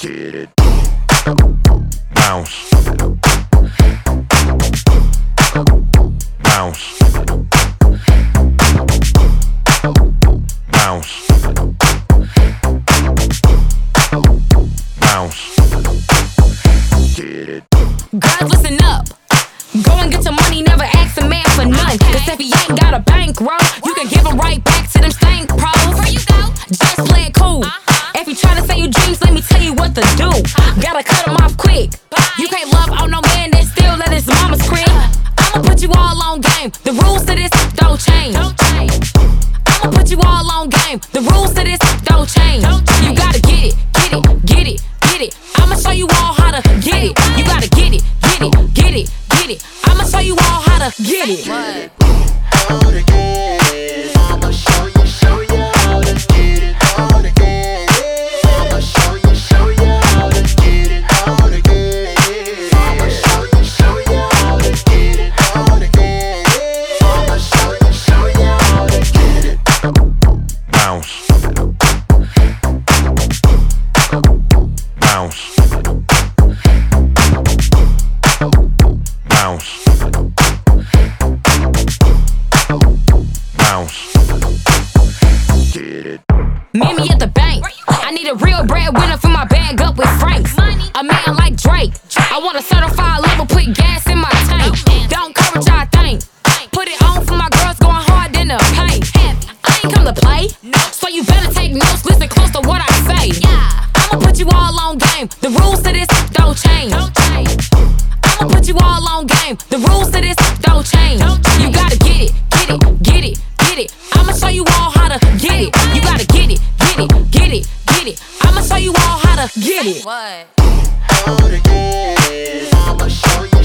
Get it. Bounce. Bounce. Bounce. Bounce. Get it. Girls, listen up. Go and get your money, never ask a man for none. Cause if he ain't got a bankroll, you can give him right back to them stank pros. Where you go? Just play it cool. If you try to say you dreams, let me tell you what to do. Gotta cut him off quick. You can't love on no man that still at his mama's crib. I'ma put you all on game. The rules to this don't change. I'ma put you all on game. The rules to this don't change. You gotta get it, get it, get it, get it. I'ma show you all how to get it. You gotta get it, get it, get it, get it. I'ma show you all how to get it. How to get it. I'ma show you how to get it. How to get it. I'ma show you how to get it. How to get it. I'ma show you how to get it. How to get it. I'ma show you how to get it. Bounce. Bounce. Bounce. Bounce. Get it. Meet me at the bank. I need a real breadwinner for my bag up with Franks. A man like Drake. I want a certified level, put gas in my tank. Don't courage, I think. Put it on for my girls going hard in the paint. I ain't come to play, so you better take notes, listen close to what I say. I'ma put you all on game. The rules to this don't change. I'ma put you all on game. The rules to this don't change. You gotta get it, get it, get it, get it. I'ma show you all how to get it. You gotta get it, get it, get it, get it. I'ma show you all how to get it. How to get it. I'ma show you